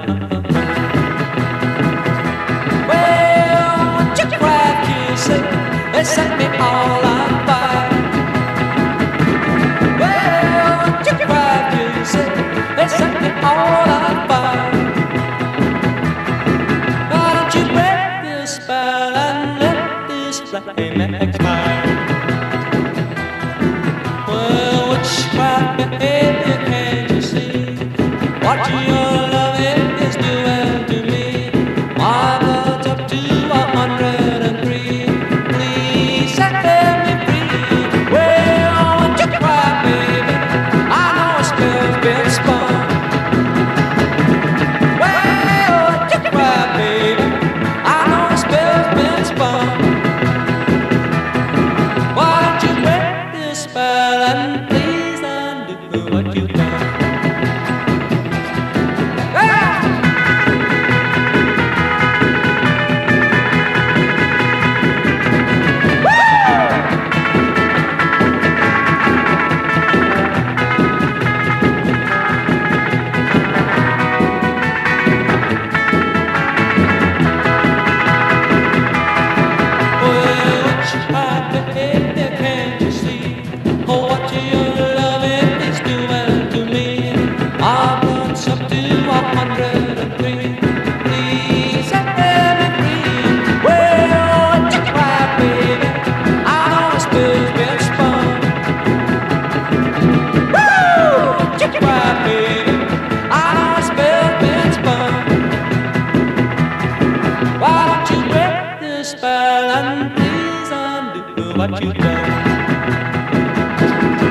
Well, witchcraft kissing, they set me all on fire. Well, witchcraft kissing, they set me all on fire. Why don't you break this spell and let this flame expire? Well, witchcraft behavior, can't you see what your loving is doing to me? My blood's up to 103. Please set me free. Well, witchcraft, baby, I know a spell's been spun. Well, witchcraft, baby, I know a spell's been spun. Why don't you break this spell and please undo what you've done? Can't you see what your loving is doing to me? My blood's up to 103. Please set me free. Well, witchcraft, baby, I know a spell's been spun. Woo! Witchcraft, baby, I know a spell's been spun. Why don't you break this spell and please undo what you've done?